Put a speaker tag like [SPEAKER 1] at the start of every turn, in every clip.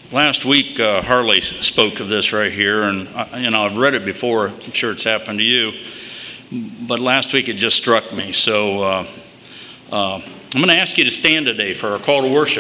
[SPEAKER 1] Last week, Harley spoke of this right here, and I've read it before. I'm sure it's happened to you, but last week it just struck me. So I'm going to ask you to stand today for our call to worship.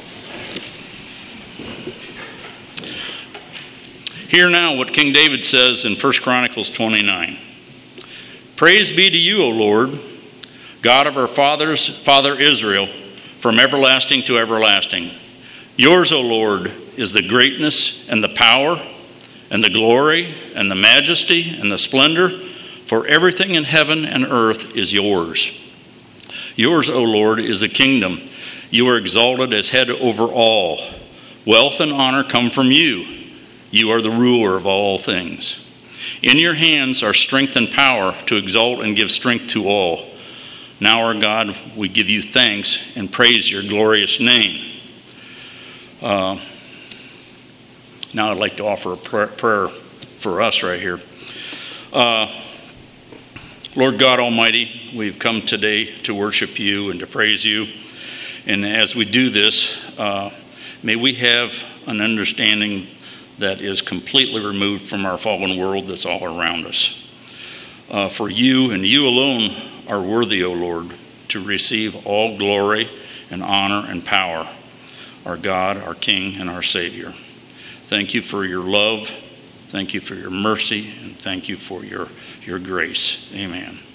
[SPEAKER 1] Hear now what King David says in 1 Chronicles 29. Praise be to you, O Lord, God of our fathers, Father Israel, from everlasting to everlasting. Yours, O Lord, is the greatness and the power and the glory and the majesty and the splendor, for everything in heaven and earth is yours. Yours, O Lord, is the kingdom. You are exalted as head over all. Wealth and honor come from you. You are the ruler of all things. In your hands are strength and power to exalt and give strength to all. Now, our God, we give you thanks and praise your glorious name. Now I'd like to offer a prayer for us right here. Lord God Almighty, we've come today to worship you and to praise you. And as we do this, may we have an understanding that is completely removed from our fallen world that's all around us. For you and you alone are worthy, O Lord, to receive all glory and honor and power, our God, our King, and our Savior. Thank you for your love. Thank you for your mercy. And thank you for your grace. Amen.